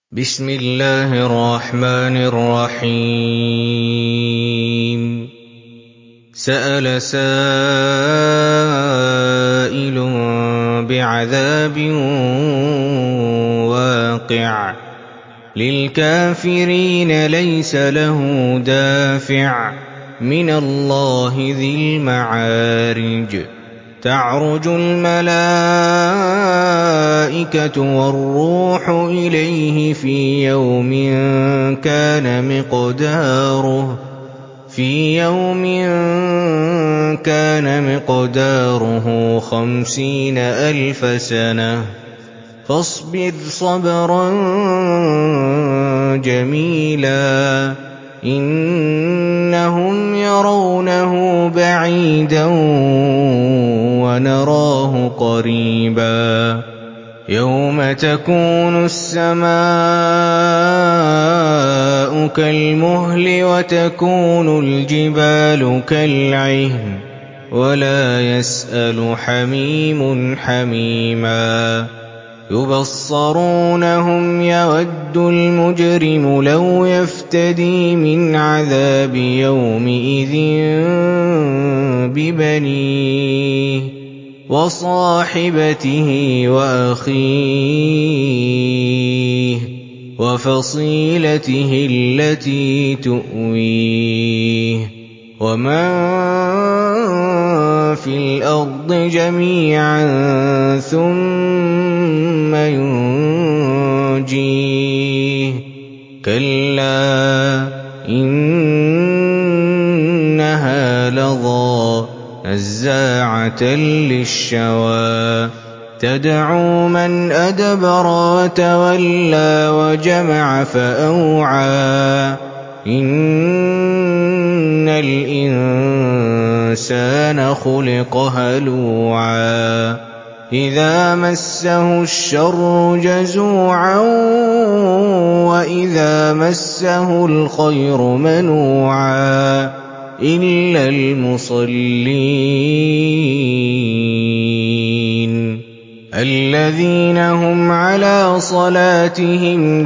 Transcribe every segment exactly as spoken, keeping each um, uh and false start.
بسم الله الرحمن الرحيم سأل سائل بعذاب واقع للكافرين ليس له دافع من الله ذي المعارج تعرج الملائكة والروح إليه في يوم كان مقداره في يوم كان مقداره خمسين ألف سنة فاصبر صبرا جميلا إنهم يرونه بعيدا ونراه قريبا يوم تكون السماء كالمهل وتكون الجبال كالعهن ولا يسأل حميم حميما يبصرونهم يود المجرم لو يفتدي من عذاب يومئذ ببنيه وصاحبته وأخيه وفصيلته التي تؤويه ومن في الأرض جميعا ثم ينجيه كلا إنها لظى نزاعة للشوى تدعو من أدبر وتولى وجمع فأوعى إن الإنسان خلق هلوعا إذا مسه الشر جزوعا وإذا مسه الخير منوعا إلا المصلين الذين هم على صلاتهم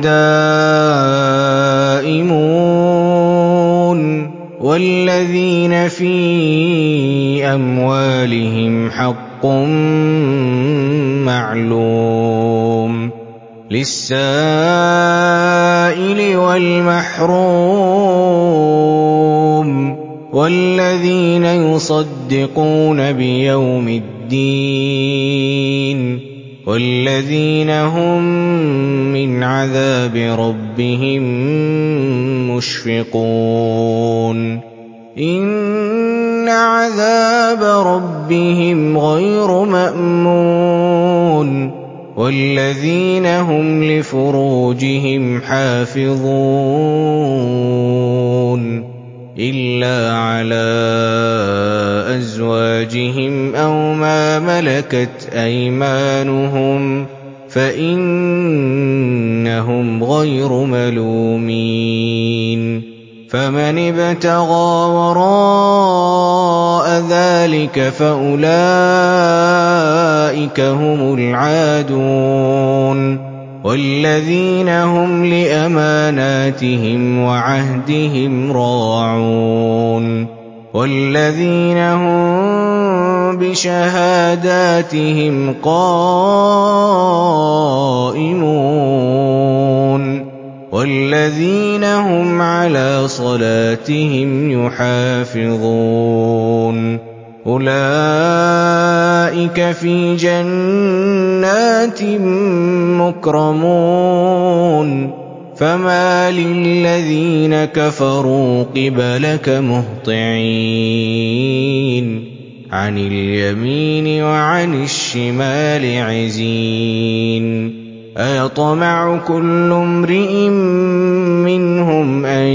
دائمون والذين في أموالهم حق معلوم للسائل والمحروم والذين يصدقون بيوم الدين والذين هم من عذاب ربهم مشفقون إن عذاب ربهم غير مأمون والذين هم لفروجهم حافظون إلا على أزواجهم أو ما ملكت أيمانهم فإنهم غير ملومين فمن ابتغى وراء ذلك فأولئك هم العادون والذين هم لأماناتهم وعهدهم راعون والذين هم بشهاداتهم قائمون والذين هم على صلاتهم يحافظون أولئك في جنات مكرمون فما للذين كفروا قبلك مهطعين عن اليمين وعن الشمال عزين أيطمع كل امرئ منهم أن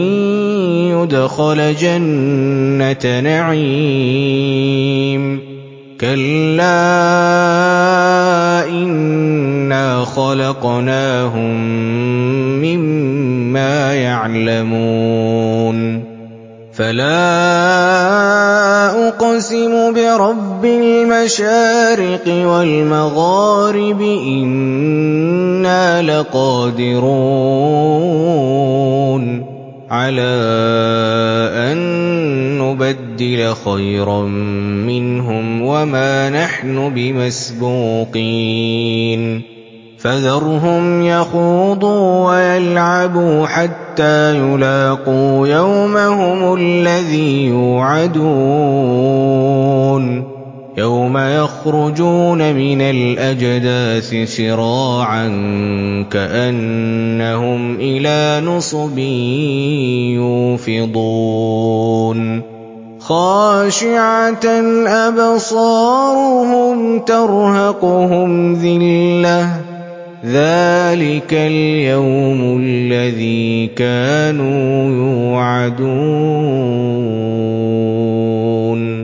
يدخل جنة نعيم كلا إنا خلقناهم مما يعلمون فَلَا أُقْسِمُ بِرَبِّ الْمَشَارِقِ وَالْمَغَارِبِ إِنَّا لَقَادِرُونَ عَلَىٰ أَن نُّبَدِّلَ خَيْرًا مِّنْهُمْ وَمَا نَحْنُ بِمَسْبُوقِينَ فَذَرْهُمْ يَخُوضُوا وَيَلْعَبُوا حَتَّىٰ يُلَاقُوا يَوْمَهُمُ الَّذِي يُوعَدُونَ يَوْمَ يَخْرُجُونَ مِنَ الْأَجْدَاثِ سِرَاعًا كَأَنَّهُمْ إِلَىٰ نُصُبٍ يُوفِضُونَ خَاشِعَةً أَبْصَارُهُمْ تَرْهَقُهُمْ ذِلَّةٌ ۚ ذَٰلِكَ الْيَوْمُ الَّذِي كَانُوا يُوعَدُونَ